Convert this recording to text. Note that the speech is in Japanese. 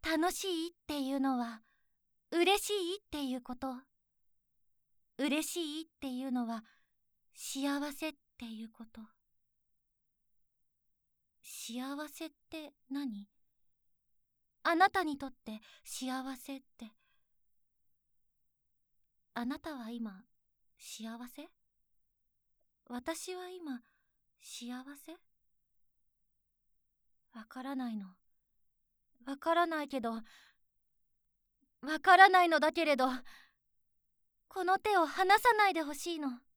楽しいっていうのは嬉しいっていうこと。嬉しいっていうのは幸せっていうこと。幸せって何？あなたにとって幸せって。あなたは今幸せ？私は今幸せ？わからないの。わからないけど、わからないのだけれど、この手を離さないでほしいの。